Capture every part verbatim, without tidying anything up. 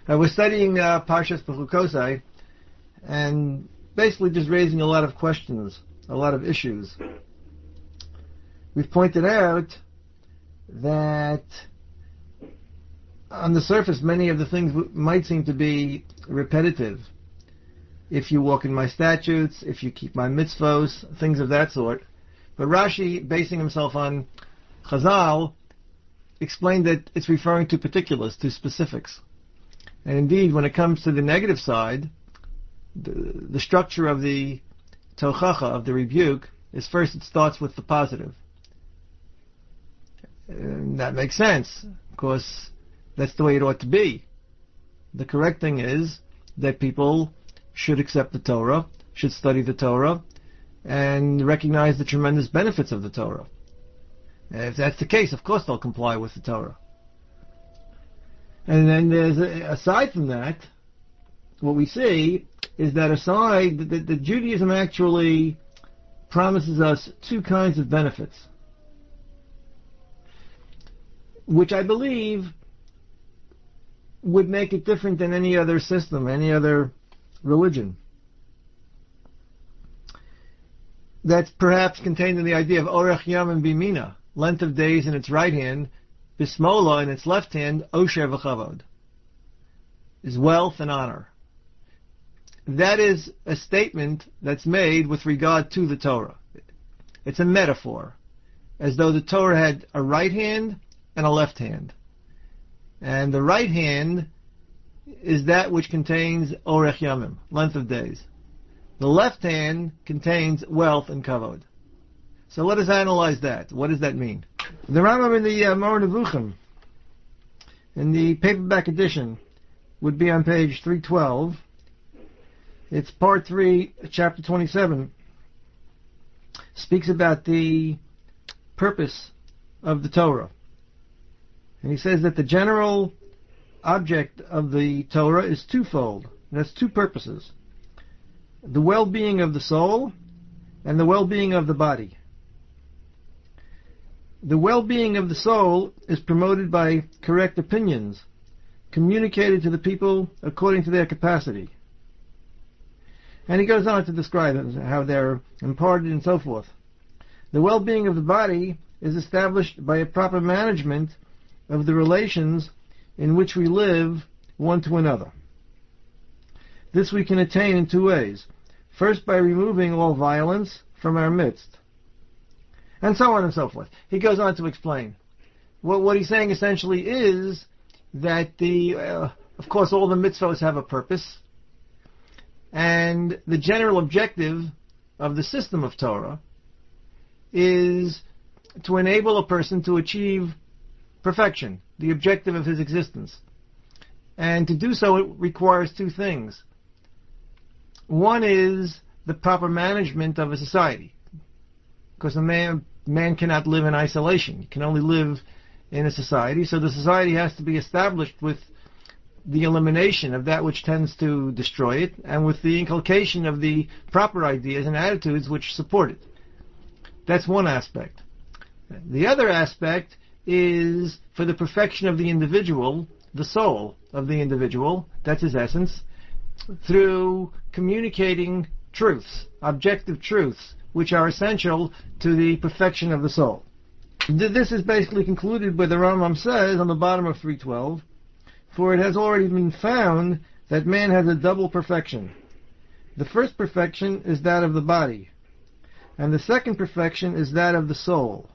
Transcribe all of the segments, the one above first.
Uh, we're studying uh, Parshas Bechukosai, and basically just raising a lot of questions, a lot of issues. We've pointed out that on the surface, many of the things w- might seem to be repetitive. If you walk in my statutes, if you keep my mitzvos, things of that sort. But Rashi, basing himself on Chazal, explained that it's referring to particulars, to specifics. And indeed, when it comes to the negative side, the, the structure of the tochacha, of the rebuke, is first it starts with the positive. And that makes sense, because that's the way it ought to be. The correct thing is that people should accept the Torah, should study the Torah, and recognize the tremendous benefits of the Torah. And if that's the case, of course they'll comply with the Torah. And then there's, a, aside from that, what we see is that aside, that, that Judaism actually promises us two kinds of benefits, which I believe would make it different than any other system, any other religion. That's perhaps contained in the idea of Orech Yamim Bimina, length of days in its right hand, Bismola in its left hand, Osher V'Chavod, is wealth and honor. That is a statement that's made with regard to the Torah. It's a metaphor, as though the Torah had a right hand and a left hand. And the right hand is that which contains Orech Yamim, length of days. The left hand contains wealth and kavod. So let us analyze that. What does that mean? The Rambam in the uh, Moreh Nevuchim, in the paperback edition, would be on page three twelve. It's part three, chapter twenty-seven. Speaks about the purpose of the Torah. And he says that the general object of the Torah is twofold. It has two purposes: the well-being of the soul and the well-being of the body. The well-being of the soul is promoted by correct opinions, communicated to the people according to their capacity. And he goes on to describe how they're imparted and so forth. The well-being of the body is established by a proper management of the relations in which we live one to another. This we can attain in two ways. First, by removing all violence from our midst, and so on and so forth. He goes on to explain. What, what he's saying essentially is that the, uh, of course, all the mitzvahs have a purpose, and the general objective of the system of Torah is to enable a person to achieve perfection, the objective of his existence. And to do so, it requires two things. One is the proper management of a society, because a man man cannot live in isolation. He can only live in a society, so the society has to be established with the elimination of that which tends to destroy it, and with the inculcation of the proper ideas and attitudes which support it. That's one aspect. The other aspect is for the perfection of the individual, the soul of the individual, that's his essence, through communicating truths, objective truths, which are essential to the perfection of the soul. This is basically concluded where the Rambam says on the bottom of three twelve, for it has already been found that man has a double perfection. The first perfection is that of the body, and the second perfection is that of the soul.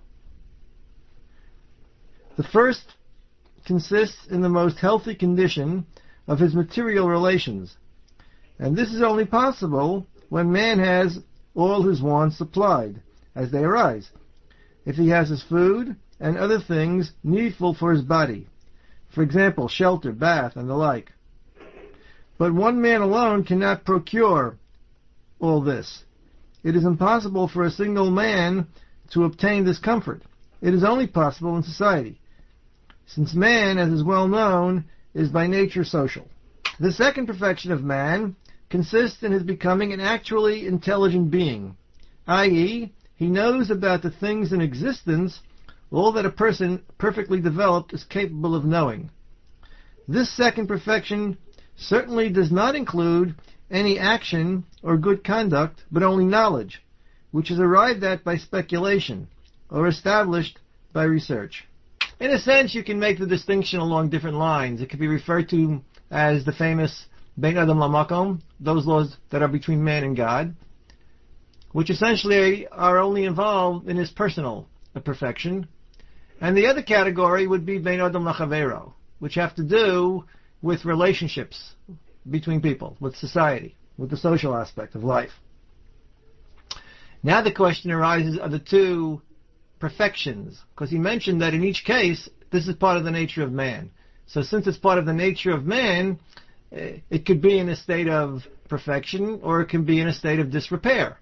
The first consists in the most healthy condition of his material relations, and this is only possible when man has all his wants supplied as they arise, if he has his food and other things needful for his body, for example, shelter, bath, and the like. But one man alone cannot procure all this. It is impossible for a single man to obtain this comfort. It is only possible in society, since man, as is well known, is by nature social. The second perfection of man consists in his becoming an actually intelligent being, that is, he knows about the things in existence all that a person perfectly developed is capable of knowing. This second perfection certainly does not include any action or good conduct, but only knowledge, which is arrived at by speculation or established by research. In a sense, you can make the distinction along different lines. It could be referred to as the famous Bein Adam Lamakom, those laws that are between man and God, which essentially are only involved in his personal perfection. And the other category would be Bein Adam Lachavero, which have to do with relationships between people, with society, with the social aspect of life. Now the question arises, are the two perfections? Because he mentioned that in each case, this is part of the nature of man. So since it's part of the nature of man, it could be in a state of perfection, or it can be in a state of disrepair.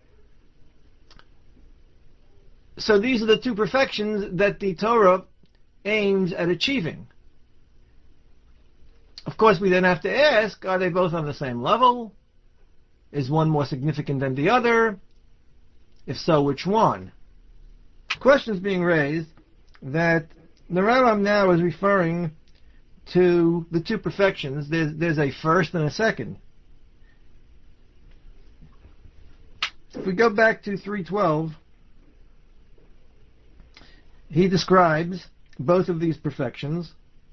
So these are the two perfections that the Torah aims at achieving. Of course, we then have to ask, are they both on the same level? Is one more significant than the other? If so, which one? Questions being raised that the Rambam now is referring to the two perfections. There's, there's a first and a second. If we go back to three twelve, he describes both of these perfections.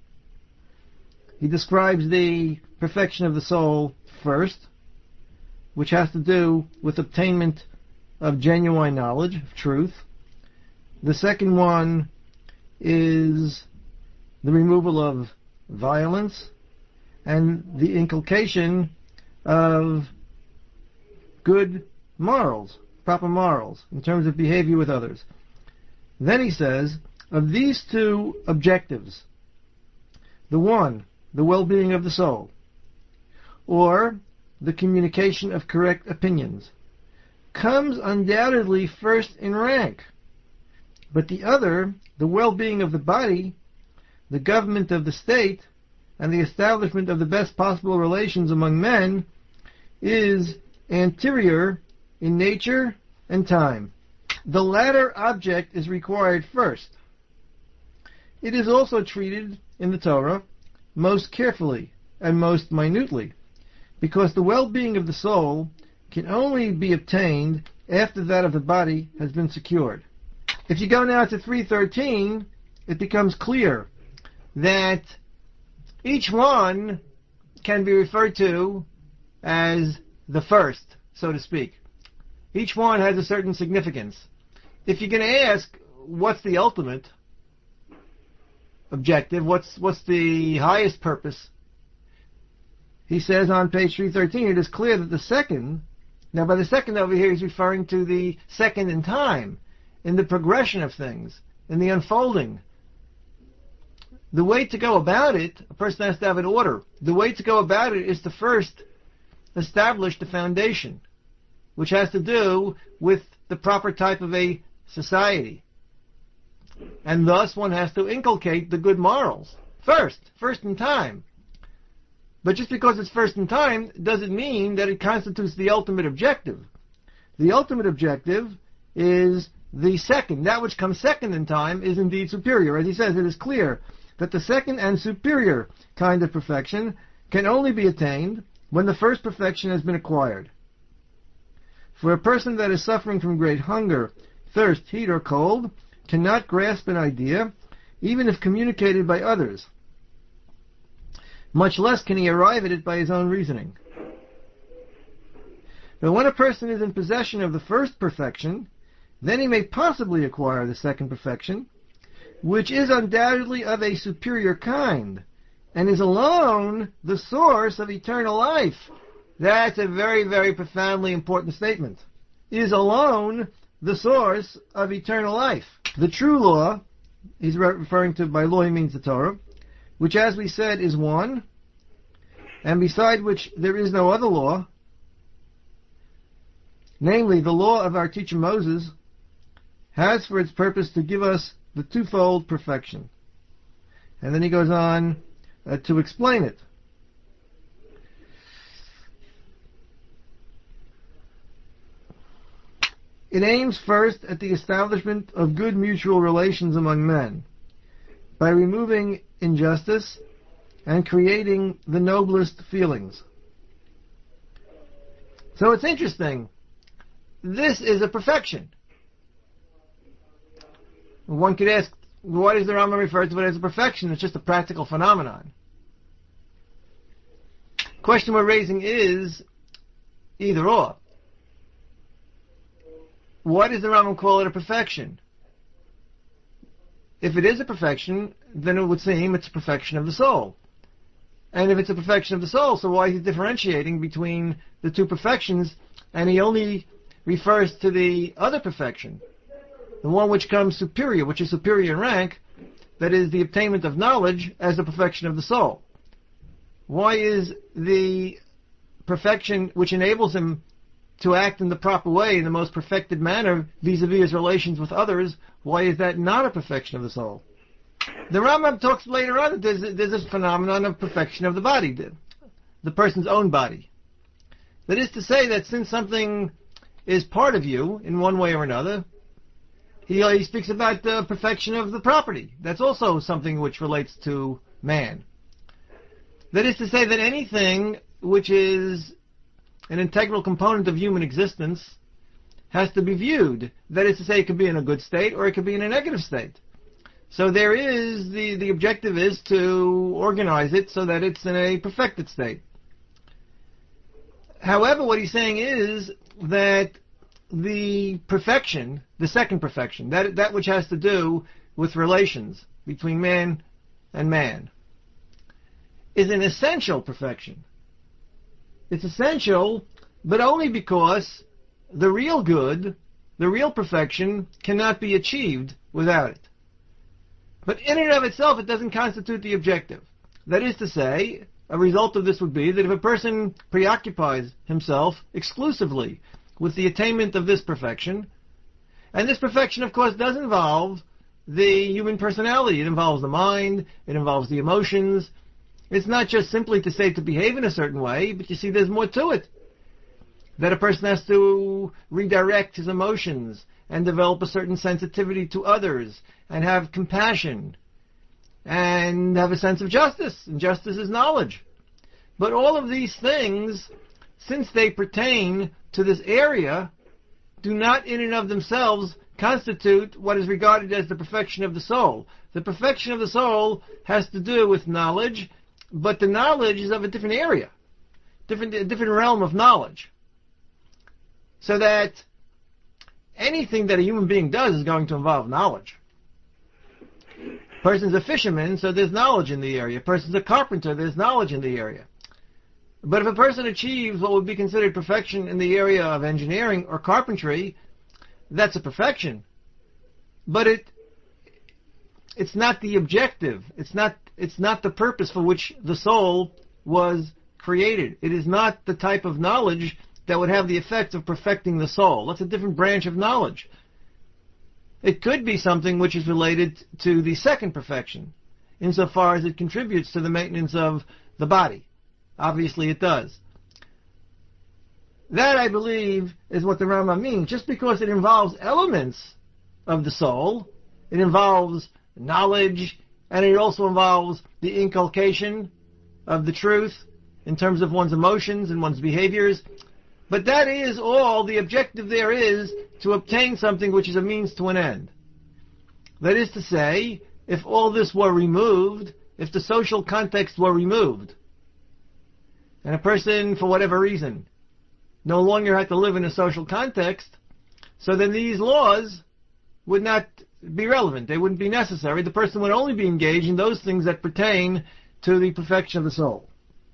He describes the perfection of the soul first, which has to do with obtainment of genuine knowledge, of truth. The second one is the removal of violence and the inculcation of good morals, proper morals, in terms of behavior with others. Then he says, of these two objectives, the one, the well-being of the soul, or the communication of correct opinions, comes undoubtedly first in rank. But the other, the well-being of the body, the government of the state, and the establishment of the best possible relations among men, is anterior in nature and time. The latter object is required first. It is also treated in the Torah most carefully and most minutely, because the well-being of the soul can only be obtained after that of the body has been secured. If you go now to three thirteen, it becomes clear that each one can be referred to as the first, so to speak. Each one has a certain significance. If you're going to ask, what's the ultimate objective, what's what's the highest purpose, he says on page three thirteen, it is clear that the second, now by the second over here he's referring to the second in time, in the progression of things, in the unfolding. The way to go about it, a person has to have an order. The way to go about it is to first establish the foundation, which has to do with the proper type of a society. And thus one has to inculcate the good morals first, first in time. But just because it's first in time doesn't mean that it constitutes the ultimate objective. The ultimate objective is the second. That which comes second in time is indeed superior. As he says, it is clear that the second and superior kind of perfection can only be attained when the first perfection has been acquired. For a person that is suffering from great hunger, thirst, heat, or cold cannot grasp an idea, even if communicated by others. Much less can he arrive at it by his own reasoning. But when a person is in possession of the first perfection, then he may possibly acquire the second perfection, which is undoubtedly of a superior kind, and is alone the source of eternal life. That's a very, very profoundly important statement. Is alone the source of eternal life. The true law, he's referring to, by law he means the Torah, which as we said is one, and beside which there is no other law, namely the law of our teacher Moses, has for its purpose to give us the twofold perfection. And then he goes on uh, to explain it. It aims first at the establishment of good mutual relations among men, by removing injustice and creating the noblest feelings. So it's interesting. This is a perfection. One could ask, why does the Rambam refer to it as a perfection? It's just a practical phenomenon. The question we're raising is either or. Why does the Rambam call it a perfection? If it is a perfection, then it would seem it's a perfection of the soul. And if it's a perfection of the soul, so why is he differentiating between the two perfections, and he only refers to the other perfection, the one which comes superior, which is superior in rank, that is the attainment of knowledge, as the perfection of the soul? Why is the perfection which enables him to act in the proper way, in the most perfected manner, vis-a-vis his relations with others, why is that not a perfection of the soul? The Rambam talks later on that there's, there's this phenomenon of perfection of the body, the, the person's own body. That is to say that since something is part of you in one way or another, he, he speaks about the perfection of the property. That's also something which relates to man. That is to say that anything which is an integral component of human existence has to be viewed. That is to say, it could be in a good state or it could be in a negative state. So there is, the, the objective is to organize it so that it's in a perfected state. However, what he's saying is that the perfection, the second perfection, that, that which has to do with relations between man and man, is an essential perfection. It's essential, but only because the real good, the real perfection, cannot be achieved without it. But in and of itself, it doesn't constitute the objective. That is to say, a result of this would be that if a person preoccupies himself exclusively with the attainment of this perfection, and this perfection, of course, does involve the human personality. It involves the mind, it involves the emotions. It's not just simply to say to behave in a certain way, but you see there's more to it. That a person has to redirect his emotions and develop a certain sensitivity to others and have compassion and have a sense of justice. And justice is knowledge. But all of these things, since they pertain to this area, do not in and of themselves constitute what is regarded as the perfection of the soul. The perfection of the soul has to do with knowledge, but the knowledge is of a different area, different, a different realm of knowledge. So that anything that a human being does is going to involve knowledge. A person's a fisherman, so there's knowledge in the area. A person's a carpenter, there's knowledge in the area. But if a person achieves what would be considered perfection in the area of engineering or carpentry, that's a perfection. But it it's not the objective. It's not it's not the purpose for which the soul was created. It is not the type of knowledge that would have the effect of perfecting the soul. That's a different branch of knowledge. It could be something which is related to the second perfection, insofar as it contributes to the maintenance of the body. Obviously it does. That, I believe, is what the Rambam means. Just because it involves elements of the soul, it involves knowledge, and it also involves the inculcation of the truth in terms of one's emotions and one's behaviors. But that is all the objective there is, to obtain something which is a means to an end. That is to say, if all this were removed, if the social context were removed, and a person, for whatever reason, no longer had to live in a social context, so then these laws would not be relevant. They wouldn't be necessary. The person would only be engaged in those things that pertain to the perfection of the soul.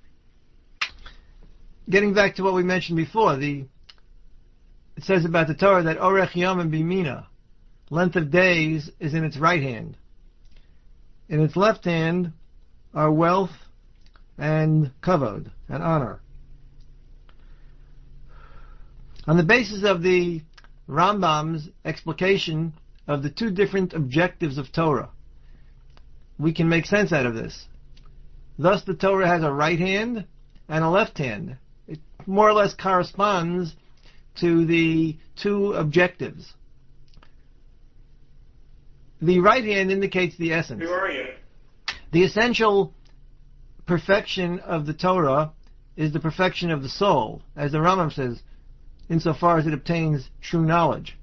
Getting back to what we mentioned before, the it says about the Torah that Orech Yomim Bimina, length of days, is in its right hand. In its left hand are wealth and kavod, and honor. On the basis of the Rambam's explication of the two different objectives of Torah, we can make sense out of this. Thus the Torah has a right hand and a left hand. It more or less corresponds to the two objectives. The right hand indicates the essence. Who are you? The essential perfection of the Torah is the perfection of the soul, as the Rambam says, insofar as it obtains true knowledge.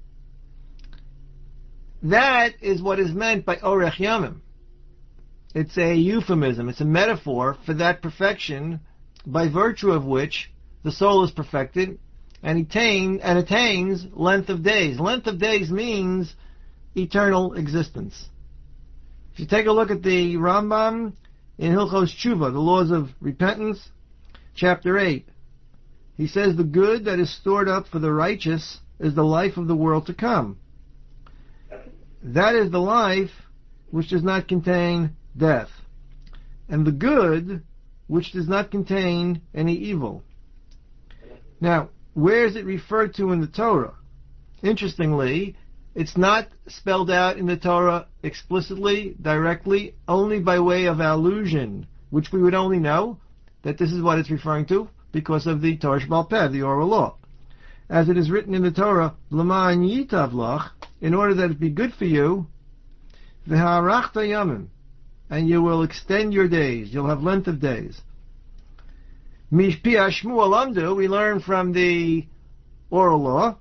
That is what is meant by Orech Yamim. It's a euphemism, it's a metaphor for that perfection by virtue of which the soul is perfected and, attain, and attains length of days. Length of days means eternal existence. If you take a look at the Rambam in Hilchos Tshuva, the laws of repentance, chapter eight, he says the good that is stored up for the righteous is the life of the world to come. That is the life which does not contain death, and the good which does not contain any evil. Now, where is it referred to in the Torah? Interestingly, it's not spelled out in the Torah explicitly, directly, only by way of allusion, which we would only know that this is what it's referring to because of the Torah Sheba'al Peh, the oral law. As it is written in the Torah, L'ma'an yitav lach, in order that it be good for you, v'ha'arachta yamim, and you will extend your days, you'll have length of days. Mishpi Shmuel Amdu, we learn from the oral law,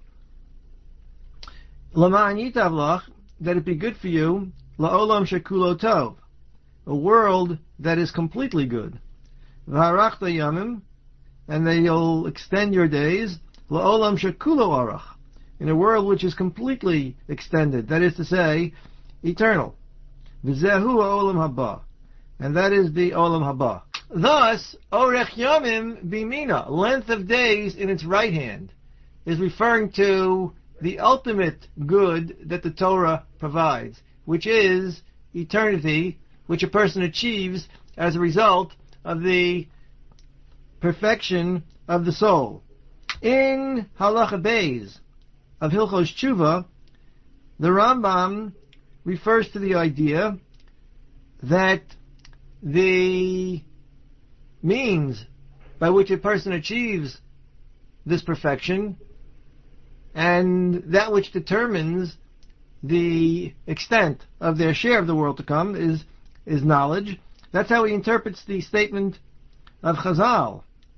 L'ma'an yitav lach, that it be good for you, la'olam shekulo tov, a world that is completely good. V'harachta yamim, and that you'll extend your days, la'olam shekulo arach, in a world which is completely extended, that is to say, eternal. V'zehu ha'olam haba, and that is the olam haba. Thus, orech yamim bimina, length of days in its right hand, is referring to the ultimate good that the Torah provides, which is eternity, which a person achieves as a result of the perfection of the soul. In Halacha Beis of Hilchos Tshuva, the Rambam refers to the idea that the means by which a person achieves this perfection and that which determines the extent of their share of the world to come is is knowledge. That's how he interprets the statement of Chazal,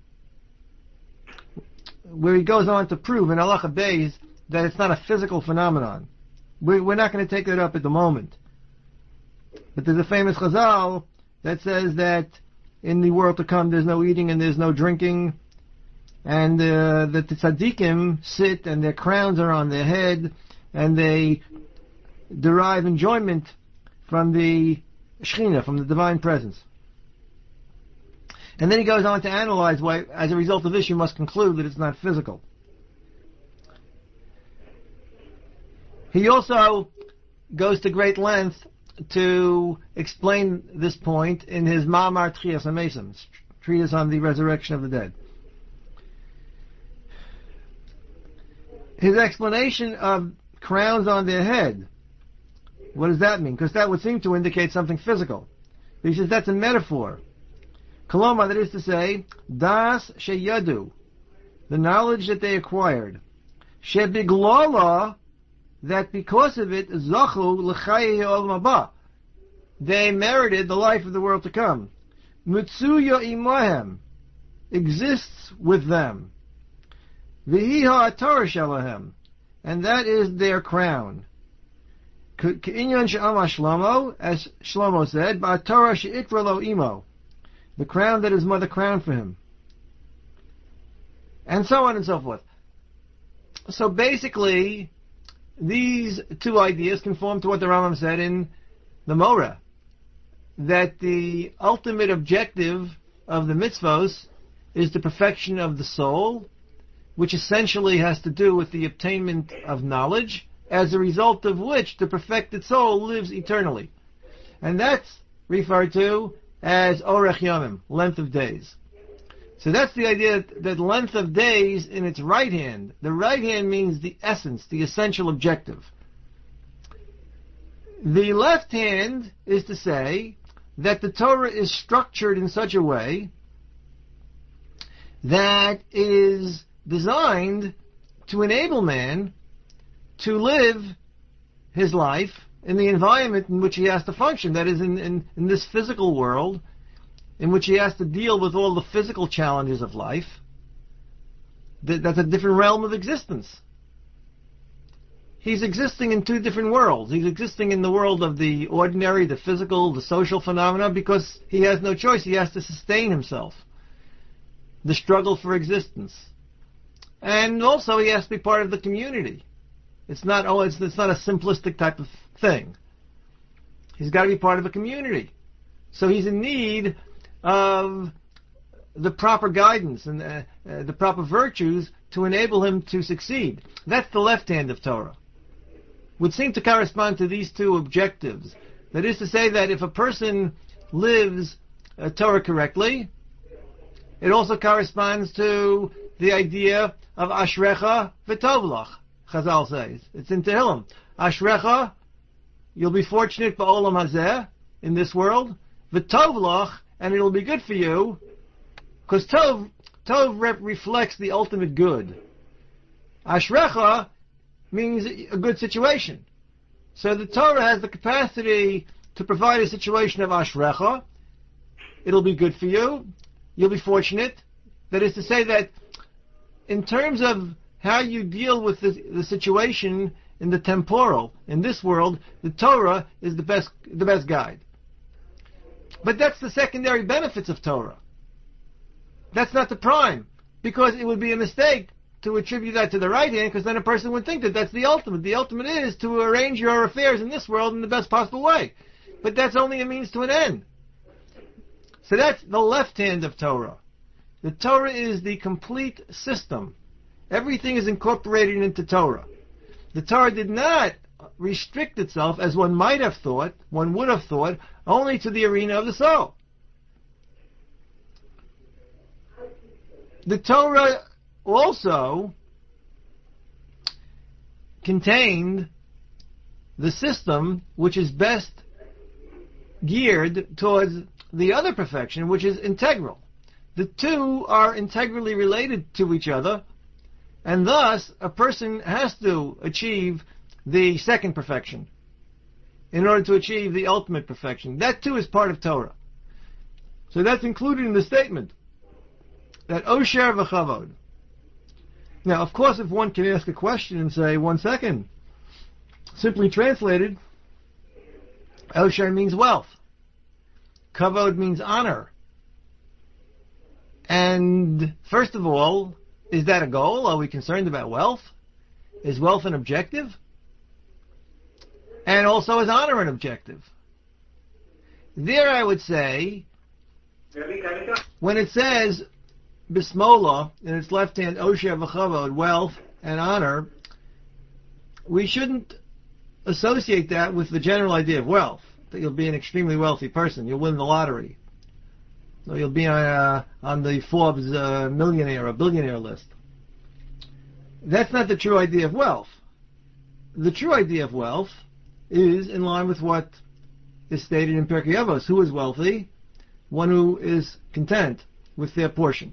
where he goes on to prove in Halacha Beis that it's not a physical phenomenon. We, we're not going to take that up at the moment. But there's a famous Chazal that says that in the world to come there's no eating and there's no drinking, and uh, that the tzaddikim sit and their crowns are on their head, and they derive enjoyment from the Shekhinah, from the divine presence. And then he goes on to analyze why, as a result of this, you must conclude that it's not physical. He also goes to great length to explain this point in his Ma'amar Tchias HaMesim, treatise on the resurrection of the dead. His explanation of crowns on their head, what does that mean? Because that would seem to indicate something physical. He says that's a metaphor. Koloma, that is to say, das sheyadu, the knowledge that they acquired. Shebiglala, that because of it, zachu l'chayi olam haba, they merited the life of the world to come. Mutsuya imahem, exists with them. V'hi ha'atorah shalahem, and that is their crown. K'inyan she'ama Shlomo, as Shlomo said, ba'atorah she'itra lo imo, the crown that his mother crowned for him. And so on and so forth. So basically, these two ideas conform to what the Rambam said in the Moreh, that the ultimate objective of the mitzvos is the perfection of the soul, which essentially has to do with the obtainment of knowledge, as a result of which the perfected soul lives eternally. And that's referred to as Orech Yamim, length of days. So that's the idea that length of days in its right hand. The right hand means the essence, the essential objective. The left hand is to say that the Torah is structured in such a way that is designed to enable man to live his life in the environment in which he has to function, that is in, in, in this physical world, in which he has to deal with all the physical challenges of life, th- that's a different realm of existence. He's existing in two different worlds. He's existing in the world of the ordinary, the physical, the social phenomena, because he has no choice. He has to sustain himself. The struggle for existence. And also he has to be part of the community. It's not, oh, it's, it's not a simplistic type of thing. He's got to be part of a community. So he's in need of the proper guidance and uh, uh, the proper virtues to enable him to succeed. That's the left hand of Torah. Would seem to correspond to these two objectives. That is to say that if a person lives uh, Torah correctly, it also corresponds to the idea of Ashrecha v'Tovlach, Chazal says. It's in Tehillim. Ashrecha, you'll be fortunate ba'olam hazeh, in this world, v'Tovlach, and it'll be good for you, because Tov, Tov rep reflects the ultimate good. Ashrecha means a good situation. So the Torah has the capacity to provide a situation of Ashrecha. It'll be good for you. You'll be fortunate. That is to say that in terms of how you deal with the, the situation in the temporal, in this world, the Torah is the best, the best guide. But that's the secondary benefits of Torah. That's not the prime, because it would be a mistake to attribute that to the right hand, because then a person would think that that's the ultimate. The ultimate is to arrange your affairs in this world in the best possible way. But that's only a means to an end. So that's the left hand of Torah. The Torah is the complete system. Everything is incorporated into Torah. The Torah did not restrict itself, as one might have thought, one would have thought, only to the arena of the soul. The Torah also contained the system which is best geared towards the other perfection, which is integral. The two are integrally related to each other, and thus a person has to achieve the second perfection in order to achieve the ultimate perfection. That too is part of Torah. So that's included in the statement that Osher v'Chavod. Now, of course, if one can ask a question and say, one second, simply translated, Osher means wealth. Kavod means honor. And first of all, is that a goal? Are we concerned about wealth? Is wealth an objective? And also is honor an objective? There I would say, when it says Bismola, in its left hand, Osher v'Chavod, wealth and honor, we shouldn't associate that with the general idea of wealth, that you'll be an extremely wealthy person, you'll win the lottery, or you'll be on, uh, on the Forbes uh, millionaire or billionaire list. That's not the true idea of wealth. The true idea of wealth is in line with what is stated in Pirkei Avos. Who is wealthy? One who is content with their portion.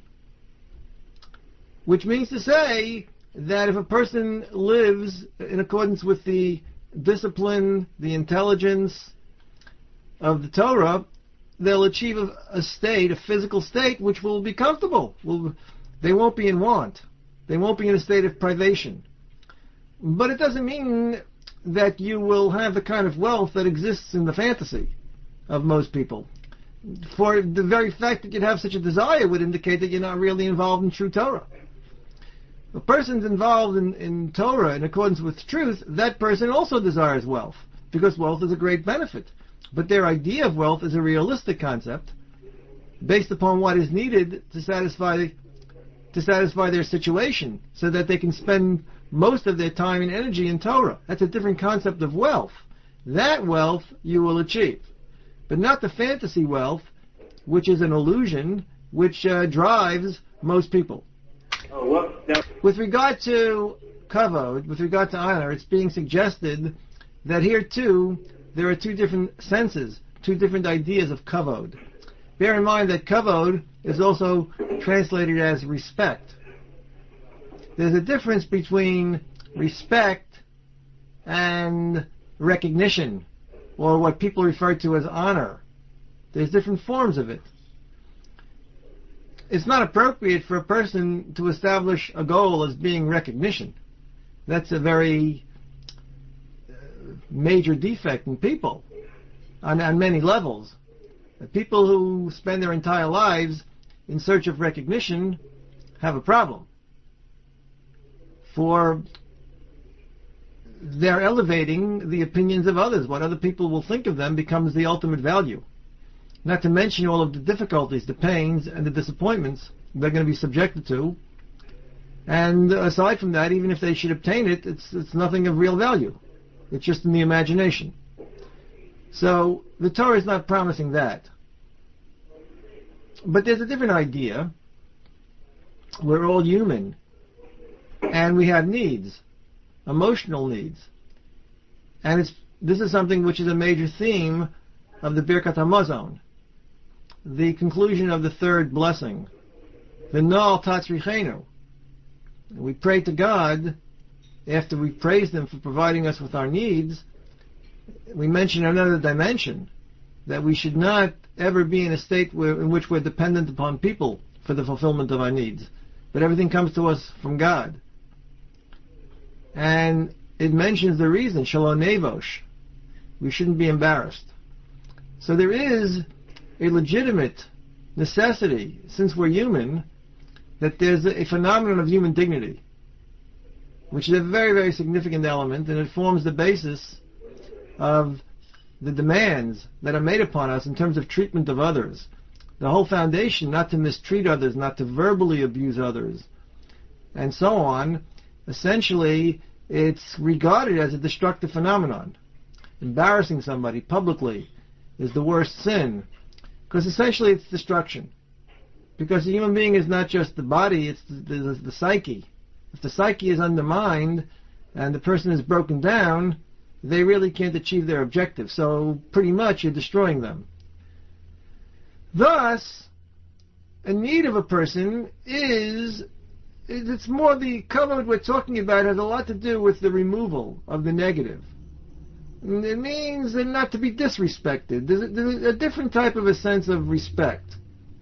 Which means to say that if a person lives in accordance with the discipline, the intelligence of the Torah, they'll achieve a, a state, a physical state, which will be comfortable. Will, they won't be in want. They won't be in a state of privation. But it doesn't mean that you will have the kind of wealth that exists in the fantasy of most people. For the very fact that you'd have such a desire would indicate that you're not really involved in true Torah. If a person's involved in, in Torah in accordance with truth, that person also desires wealth, because wealth is a great benefit. But their idea of wealth is a realistic concept, based upon what is needed to satisfy to satisfy their situation, so that they can spend most of their time and energy in Torah. That's a different concept of wealth. That wealth you will achieve, but not the fantasy wealth, which is an illusion, which uh, drives most people. Oh, well, that- with regard to kavod, with regard to honor, it's being suggested that here too there are two different senses, two different ideas of kavod. Bear in mind that kavod is also translated as respect. There's a difference between respect and recognition, or what people refer to as honor. There's different forms of it. it's not appropriate for a person to establish a goal as being recognition. That's a very uh, major defect in people on, on many levels. The people who spend their entire lives in search of recognition have a problem. For they're elevating the opinions of others. What other people will think of them becomes the ultimate value. Not to mention all of the difficulties, the pains, and the disappointments they're going to be subjected to. And aside from that, even if they should obtain it, it's it's nothing of real value. It's just in the imagination. So the Torah is not promising that. But there's a different idea. We're all human, and we have needs, emotional needs. And it's this is something which is a major theme of the Birkat HaMazon, the conclusion of the third blessing, the Noal Tatzrichenu. We pray to God, after we praise Him for providing us with our needs, we mention another dimension, that we should not ever be in a state where, in which we're dependent upon people for the fulfillment of our needs, but everything comes to us from God. And it mentions the reason, Shalom Nevosh, we shouldn't be embarrassed. So there is a legitimate necessity, since we're human, that there's a phenomenon of human dignity, which is a very, very significant element, and it forms the basis of the demands that are made upon us in terms of treatment of others. The whole foundation, not to mistreat others, not to verbally abuse others, and so on, essentially, it's regarded as a destructive phenomenon. Embarrassing somebody publicly is the worst sin, because essentially it's destruction. Because the human being is not just the body, it's the, the, the psyche. If the psyche is undermined and the person is broken down, they really can't achieve their objective. So pretty much you're destroying them. Thus, a need of a person is, it's more the kavod we're talking about has a lot to do with the removal of the negative. And it means not to be disrespected. There's a, there's a different type of a sense of respect.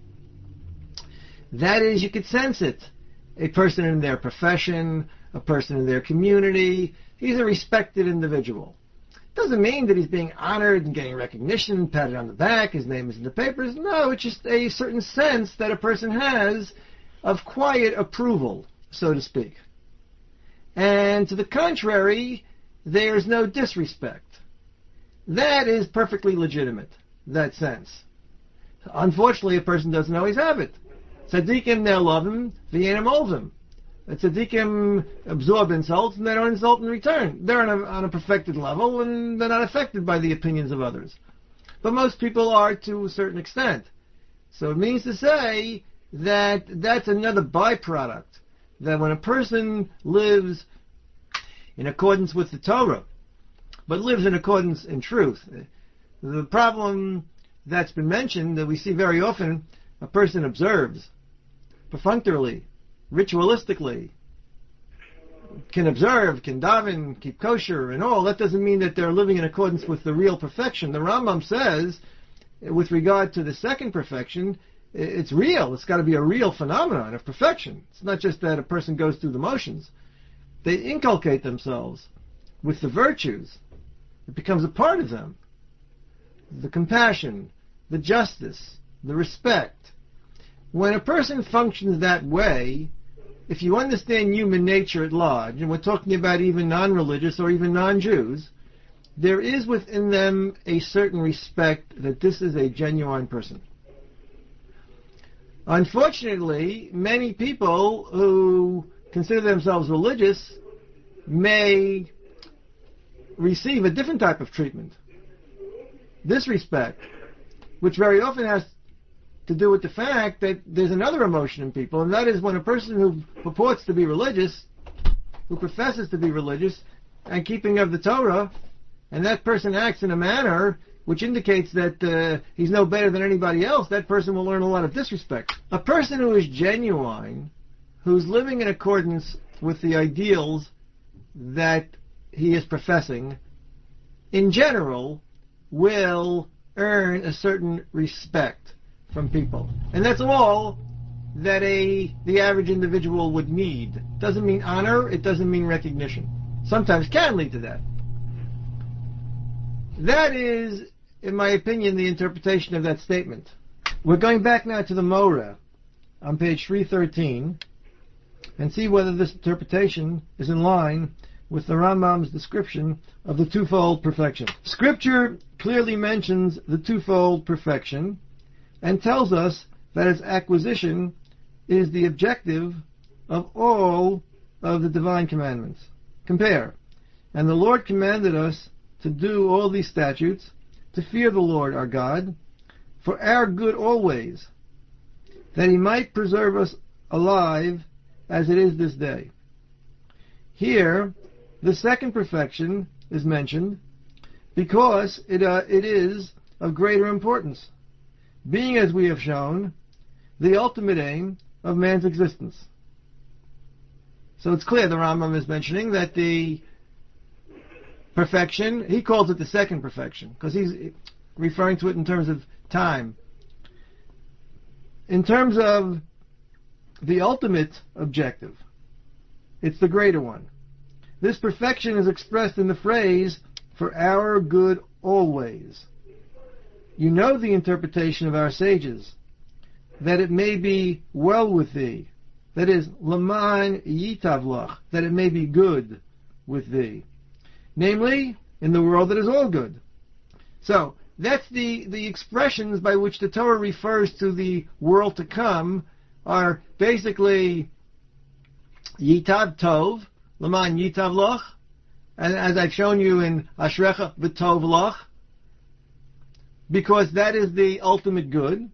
That is, you could sense it. A person in their profession, a person in their community, he's a respected individual. Doesn't mean that he's being honored and getting recognition, patted on the back, his name is in the papers. No, it's just a certain sense that a person has of quiet approval, so to speak. And to the contrary, there's no disrespect. That is perfectly legitimate, that sense. Unfortunately, a person doesn't always have it. Tzaddikim, they'll love him, v'yenim olvim. Tzaddikim absorb insults and they don't insult in return. They're on a, on a perfected level and they're not affected by the opinions of others. But most people are to a certain extent. So it means to say that that's another byproduct. That when a person lives in accordance with the Torah, but lives in accordance in truth, the problem that's been mentioned that we see very often, a person observes perfunctorily, ritualistically, can observe, can daven, keep kosher and all. That doesn't mean that they're living in accordance with the real perfection. The Rambam says, with regard to the second perfection, it's real. It's got to be a real phenomenon of perfection. It's not just that a person goes through the motions. They inculcate themselves with the virtues. It becomes a part of them. The compassion, the justice, the respect. When a person functions that way, if you understand human nature at large, and we're talking about even non-religious or even non-Jews, there is within them a certain respect that this is a genuine person. Unfortunately, many people who consider themselves religious may receive a different type of treatment. Disrespect, which very often has to do with the fact that there's another emotion in people, and that is when a person who purports to be religious, who professes to be religious, and keeping of the Torah, and that person acts in a manner which indicates that uh, he's no better than anybody else, that person will learn a lot of disrespect. A person who is genuine, who's living in accordance with the ideals that he is professing, in general, will earn a certain respect from people. And that's all that a the average individual would need. Doesn't mean honor, it doesn't mean recognition. Sometimes can lead to that. That is, in my opinion, the interpretation of that statement. We're going back now to the Moreh on page three thirteen and see whether this interpretation is in line with the Rambam's description of the twofold perfection. Scripture clearly mentions the twofold perfection and tells us that its acquisition is the objective of all of the divine commandments. Compare. And the Lord commanded us to do all these statutes, to fear the Lord our God, for our good always, that he might preserve us alive as it is this day. Here, the second perfection is mentioned because it, uh, it is of greater importance, being, as we have shown, the ultimate aim of man's existence. So it's clear the Rambam is mentioning that the perfection, he calls it the second perfection, because he's referring to it in terms of time. In terms of the ultimate objective, it's the greater one. This perfection is expressed in the phrase, for our good always. You know the interpretation of our sages, that it may be well with thee, that is, Laman Yitavlach, that it may be good with thee. Namely, in the world that is all good. So, that's the, the expressions by which the Torah refers to the world to come are basically Yitav Tov, Laman Yitav Loch, and as I've shown you in Ashrecha V'Tov Loch, because that is the ultimate good.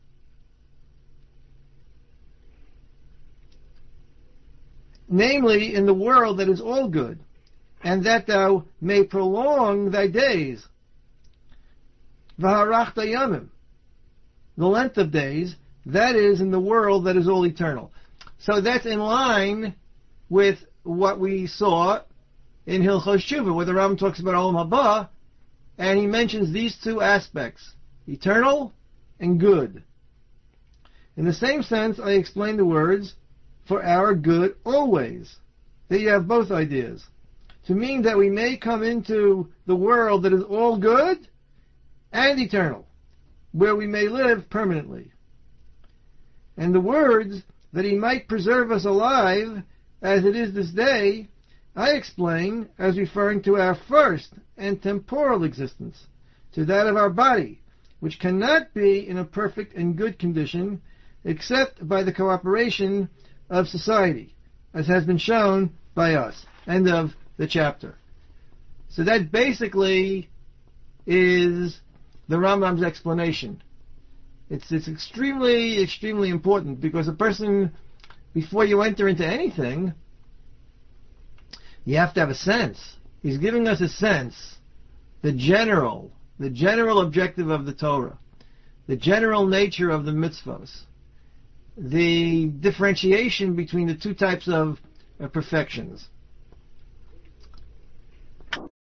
Namely, in the world that is all good, and that thou may prolong thy days. V'harachta yamim, the length of days, that is in the world that is all eternal. So that's in line with what we saw in Hilchos Shuvah, where the Rambam talks about Olam Haba, and he mentions these two aspects, eternal and good. In the same sense, I explained the words, for our good always. There you have both ideas. To mean that we may come into the world that is all good and eternal, where we may live permanently. And the words, that he might preserve us alive as it is this day, I explain as referring to our first and temporal existence, to that of our body, which cannot be in a perfect and good condition except by the cooperation of society, as has been shown by us. End of the chapter. So that basically is the Rambam's explanation. It's it's extremely, extremely important, because a person, before you enter into anything, you have to have a sense. He's giving us a sense, the general, the general objective of the Torah, the general nature of the mitzvos, the differentiation between the two types of uh, perfections.